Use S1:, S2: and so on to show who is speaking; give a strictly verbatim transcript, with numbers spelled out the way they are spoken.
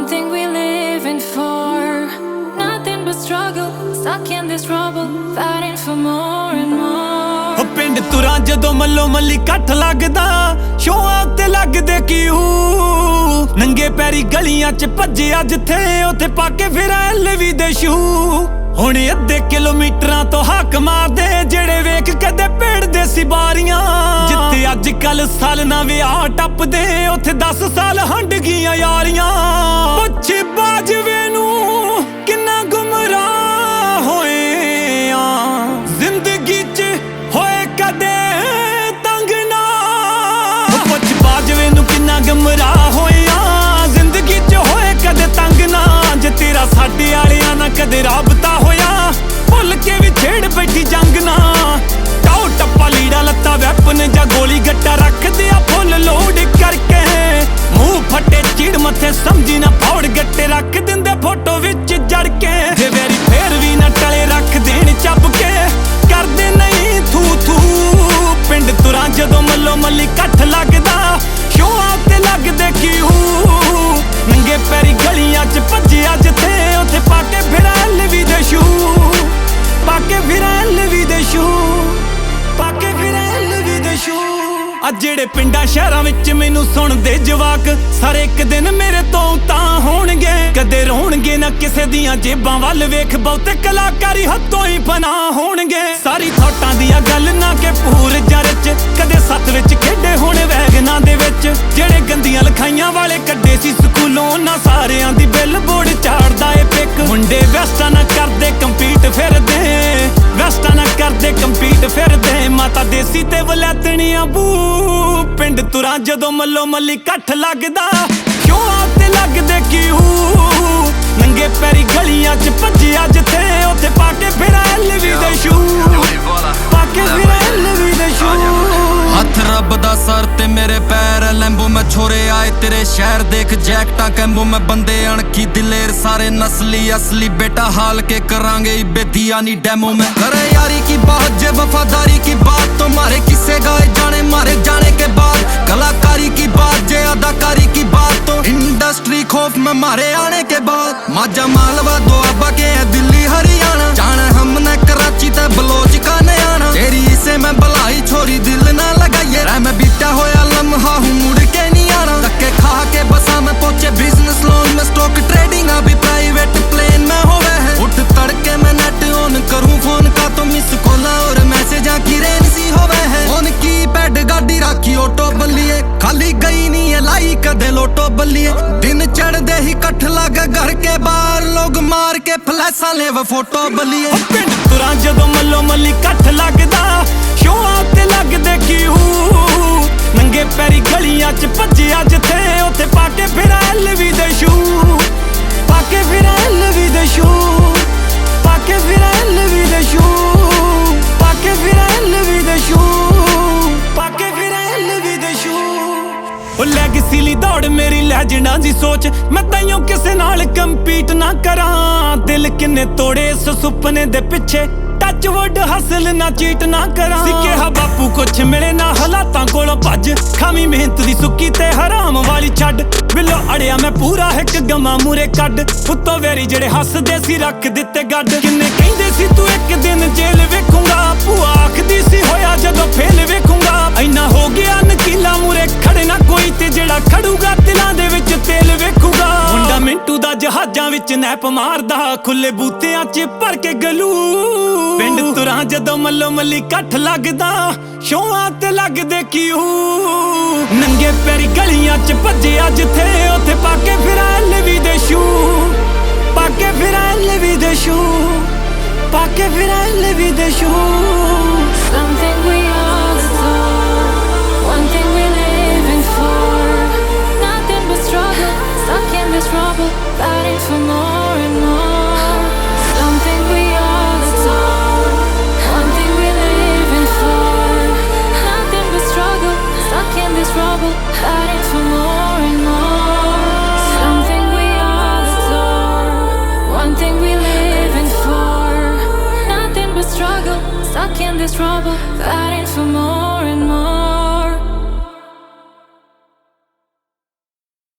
S1: One thing we living for, nothing but struggle, stuck in this rubble, fighting for more and more.
S2: ਉਹ ਪਿੰਡ ਤੁਰਾਂ ਜਦੋਂ ਮੱਲੋ ਮੱਲੀ ਕੱਠ ਲੱਗਦਾ, ਸ਼ੋਆਂ ਤੇ ਲੱਗਦੇ ਕਿਉ ਨੰਗੇ ਪੈਰੀ ਗਲੀਆਂ ਚ ਭੱਜਿਆ ਜਿੱਥੇ ਉੱਥੇ ਪਾ ਕੇ ਫਿਰ ਐਲਵੀ ਦੇ ਸ਼ੂ। ਹੁਣ ਅੱਧੇ ਕਿਲੋਮੀਟਰਾਂ ਤੋਂ ਹੱਕ ਮਾਰਦੇ ਜਿਹੜੇ ਵੇਖ ਕਦੇ ਭੇੜਦੇ ਸੀ ਬਾਰੀਆਂ। ਜਿੱਥੇ ਅੱਜ ਕੱਲ ਸਾਲ ਨਾ ਵਿਆਹ ਟੱਪਦੇ ਉੱਥੇ ਦਸ ਸਾਲ ਹੰਡ ਗਈਆਂ ਯਾਰੀਆਂ। ਪੁੱਛ ਬਾਜਵੇ ਨੂੰ ਕਿੰਨਾ ਗੁੰਮਰਾਹ ਹੋਏ ਆ, ਜ਼ਿੰਦਗੀ ਚ ਹੋਏ ਕਦੇ ਤੰਗ ਨਾ। ਪੁੱਛ ਬਾਜਵੇ ਨੂੰ ਕਿੰਨਾ ਗੁੰਮਰਾਹ ਹੋਏ ਆ, ਜ਼ਿੰਦਗੀ ਚ ਹੋਏ ਕਦੇ ਤੰਗ ਨਾ। ਜੇ ਤੇਰਾ ਸਾਡੇ ਵਾਲਿਆਂ ਨਾਲ ਕਦੇ ਰਾਬਤਾ ਹੋਇਆ, ਭੁੱਲ ਕੇ ਵੀ ਛੇੜ ਬੈਠੀ ਜੰਗ ਨਾ। ਟਾਓ ਟੱਪਾ ਲੀੜਾ ਲੱਤਾ ਵੈਪਨ ਜਾਂ ਗੋਲੀ ਗੱਟਾ ਰੱਖਦੇ ਆ ਫੁੱਲ ਲੋਡ ਕਰਕੇ। ਮੂੰਹ ਫੱਟੇ ਚੀੜ ਮੱਥੇ ਸਮਝੀ ਨਾ ਫੌੜ ਗੱਟੇ ਰੱਖ ਦਿੰਦੇ ਫੋਟੋ ਵਿੱਚ ਜੜ ਕੇ। ਜੇ ਵੈਰੀ ਫੇਰ ਵੀ ਨਾ ਟਲੇ ਰੱਖ ਦੇਣ ਚੱਬ ਕੇ, ਕਰਦੇ ਨਹੀਂ ਥੂ ਥੂ। ਪਿੰਡ ਤੁਰਾਂ ਜਦੋਂ ਮੱਲੋ ਮੱਲੀ ਕੱਠ ਲੱਗਦਾ, ਸ਼ੋਆਂ ਤੇ ਲੱਗਦੇ ਕਿਉ ਨੰਗੇ ਪੈਰੀ ਗਲੀਆਂ ਚ ਭੱਜਿਆ ਜਿੱਥੇ ਉੱਥੇ ਪਾ ਕੇ ਫਿਰ ਐਲਵੀ ਦੇ ਸ਼ੂ। ਪਾ ਕੇ ਫਿਰ ਐਲਵੀ ਦੇ ਸ਼ੂ, ਪਾ ਕੇ ਫਿਰ ਐਲਵੀ ਦੇ ਸ਼ੂ। ਅੱਜ ਜਿਹੜੇ ਪਿੰਡਾਂ ਸ਼ਹਿਰਾਂ ਵਿੱਚ ਮੈਨੂੰ ਸੁਣਦੇ ਜਵਾਕ, ਸਾਰੇ ਇੱਕ ਦਿਨ ਮੇਰੇ ਤੋਂ ਤਾਂ ਹੋਣਗੇ। ਕਦੇ ਰੋਣਗੇ ਨਾ ਕਿਸੇ ਦੀਆਂ ਜੇਬਾਂ ਵੱਲ ਵੇਖ, ਬਹੁਤੇ ਕਲਾਕਾਰੀ ਹੱਥੋਂ ਹੀ ਫਨਾ ਹੋਣਗੇ। ਸਾਰੀ ਥੋਟਾਂ ਦੀਆਂ ਗੱਲ ਨਾ ਕਿ ਪੂਰ ਜਰ ਚ, ਕਦੇ ਸੱਤ ਵਿੱਚ ਖੇਡੇ ਹੋਣੇ ਵੈਗਨਾਂ ਦੇ ਵਿੱਚ। ਜਿਹੜੇ ਗੰਦੀਆਂ ਲਿਖਾਈਆਂ ਵਾਲੇ ਕੱਢੇ ਸੀ ਸਕੂਲੋਂ, ਨਾ ਸਾਰਿਆਂ ਦੀ ਬਿੱਲ ਬੋਰਡ ਝਾੜਦਾ ਏ ਪਿੱਕ। ਮੁੰਡੇ ਵੈਸਟਾਂ ਨਾ ਕਰਦੇ ਕੰਪੀਟ ਫਿਰਦੇ, ਵੈਸਟਾਂ ਨਾ ਕਰਦੇ ਕੰਪੀਟ ਫਿਰਦੇ। ਮਾਤਾ ਦੇਸੀ ਤੇ ਵਲੈਤਣੀਆਂ ਬੂ। ਪਿੰਡ ਤੁਰਾਂ ਜਦੋਂ ਮੱਲੋ ਮੱਲੀ ਕੱਠ ਲੱਗਦਾ, ਸ਼ੋਆਂ ਤੇ ਲੱਗਦੇ ਕਿਉ ਨੰਗੇ ਪੈਰੀ ਗਲੀਆਂ ਚ ਭੱਜਿਆ ਜਿੱਥੇ ਉੱਥੇ ਪਾ ਕੇ ਫਿਰ ਐਲਵੀ ਦੇ ਸ਼ੂ। ਪਾ ਕੇ ਫਿਰ ਐਲਵੀ ਦੇ ਸ਼ੂ।
S3: ਹੱਥ ਰੱਬ ਦਾ ਸਰ ਤੇ ਮੇਰੇ ਪੈਰ ਲੈਂਬੋ। ਮੈਂ ਛੋਰੇ ਆਏ ਤੇਰੇ ਸ਼ਹਿਰ ਦੇਖ ਜੈਕਟਾਂ ਕੈਂਬੋ। ਮੈਂ ਬੰਦੇ ਅਣਖੀ ਦਿਲੇਰ ਸਾਰੇ ਨਸਲੀ ਅਸਲੀ ਬੇਟਾ ਹਾਲ ਕੇ ਕਰਾਂਗੇ ਬੇਦੀਆ ਨੀ ਡੈਮੋ। ਮੈਂ करे यारी की बात जे वफादारी की बात, तो मारे किस्से गाए जाने मारे जाने के बाद। कलाकारी की बात जे अदाकारी की बात, तो इंडस्ट्री खौफ में मारे आने के बाद। माजा मालवा दुआबा के है दिल्ली हरियाणा, जाना हमने कराची ते बलोच का नयाना। तेरी इसे मैं भलाई छोरी दिल ना लगाइए, रह मैं बीता होया लम्हा हूँ मुड़ के नहीं आना। धक्के खा के बसा मैं पहुंचे बिजनेस लोन में, स्टॉक ट्रेडिंग अभी प्राइवेट प्लेन में होवे है। उठ तड़के मैं नेट ऑन करूँ फोन का, तो मिस कॉला और मैसेजा की रेन सी होवे है। फोन की पैड गाड़ी राखी ऑटो बल्लिए, खाली गई नहीं है लाई कदे लोटो बल्लिए। दिन चढ़दे ही कठ लगे घर के बाहर, लोग मार के फ्लैशा ले वो फोटो बल्लिए।
S2: ਪਿੰਡ ਤੁਰਾਂ ਜਦੋਂ ਮੱਲੋ ਮੱਲੀ ਕੱਠ ਲੱਗਦਾ, ਸ਼ੋਆਂ ਤੇ ਲੱਗਦੇ ਕਿਉ ਨੰਗੇ ਪੈਰੀ ਗਲੀਆਂ ਚ ਭੱਜਿਆ ਜਿੱਥੇ ਉੱਥੇ ਪਾ ਕੇ ਫਿਰ ਐਲਵੀ ਦੇ ਸ਼ੂ। ਪਾ ਕੇ ਫਿਰ ਐਲਵੀ ਦੇ ਸ਼ੂ, ਪਾ ਕੇ ਫਿਰ ਐਲਵੀ ਦੇ ਸ਼ੂ। ਪਾ ਕੇ ਫਿਰ ਐਲਵੀ ਦੇ ਸ਼ੂ, ਪਾ ਕੇ ਫਿਰ ਐਲਵੀ ਦੇ ਸ਼ੂ। ਉਹ ਲੈਗਸੀ ਲਈ ਦੌੜ ਮੇਰੀ ਲੈਜੈਂਡਾਂ ਦੀ ਸੋਚ, ਮੈਂ ਤਾਈਓ ਕਿਸੇ ਨਾਲ ਕੰਪੀਟ ਨਾ ਕਰਾਂ। ਦਿਲ ਕਿੰਨੇ ਤੋੜੇ ਇਸ ਸੁਪਨੇ ਦੇ ਪਿੱਛੇ, ਟੱਚ ਵੁੱਡ ਹਾਸਲ ਨਾ ਚੀਟ ਨਾ ਕਰਾਂ। ਸਿੱਕੇ ਹਾ ਬਾਪੂ ਕੁਛ ਮਿਲੇ ਨਾ ਹਾਲਾਤਾਂ ਕੋਲੋਂ ਭੱਜ, ਖਾਵੀਂ ਮਿਹਨਤ ਦੀ ਸੁੱਕੀ ਤੇ ਹਰਾਮ ਵਾਲੀ ਛੱਡ। ਬਿੱਲੋ ਅੜਿਆ ਮੈਂ ਪੂਰਾ ਇੱਕ ਗਮਾ ਮੂਰੇ ਕੱਢ, ਉੱਤੋਂ ਵੇਰੀ ਜਿਹੜੇ ਹੱਸਦੇ ਸੀ ਰੱਖ ਦਿੱਤੇ ਗੱਡ। ਕਿੰਨੇ ਕਹਿੰਦੇ ਸੀ ਤੂੰ ਇੱਕ ਦਿਨ ਜੇਲ੍ਹ ਵੇਖੂੰਗਾ, ਭੂਆ ਆਖਦੀ ਸੀ ਹੋਇਆ ਜਦੋਂ ਫੇਲ ਵੇਖੂੰਗਾ। ਇੰਨਾ ਹੋ ਗਿਆ ਨਕੀਲਾ ਮੂਰੇ ਖੜੇ ਨਾ ਕੋਈ, ਤੇ ਜਿਹੜਾ ਖੜੂਗਾ ਦਿਲਾਂ ਦੇ ਵਿੱਚ ਤੇਲ ਵੇਖੂਗਾ। ਮੁੰਡਾ ਮਿੰਟੂ ਦਾ ਜਹਾਜ਼ਾਂ ਵਿੱਚ ਨੈਪ ਮਾਰਦਾ, ਖੁੱਲੇ ਬੂਤਿਆਂ ਚ ਭਰ ਕੇ ਗਲੂ। ਪਿੰਡ ਤੁਰਾਂ ਜਦੋਂ ਮੱਲੋ ਮੱਲੀ ਕੱਠ ਲੱਗਦਾ, ਸ਼ੋਆਂ ਤੇ ਲੱਗਦੇ ਕਿਉ ਨੰਗੇ ਪੈਰੀ ਗਲੀਆਂ ਚ ਭੱਜਿਆ ਜਿੱਥੇ ਉੱਥੇ ਪਾ ਕੇ ਫਿਰ ਐਲਵੀ ਦੇ ਸ਼ੂ। ਪਾ ਕੇ ਫਿਰ ਐਲਵੀ ਦੇ ਸ਼ੂ, ਪਾ ਕੇ ਫਿਰ ਐਲਵੀ ਦੇ shoe.
S1: Something we all adore, one thing we living for, nothing but struggle, stuck in this rubble, fighting for more and more. Something we all adore, one thing we living for, nothing but struggle, stuck in this rubble, fighting for more and more. Something we all adore, one thing we living for, nothing but struggle, stuck in this rubble, fighting for more and more.